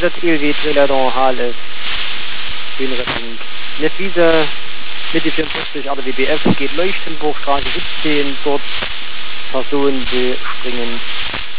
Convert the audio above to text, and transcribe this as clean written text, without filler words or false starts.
Einsatz ELW Trailer dans Halle. Höhenrettung. Nefise mit die 54 ADWBF geht Leuchtenburgstraße 17, dort Person will springen.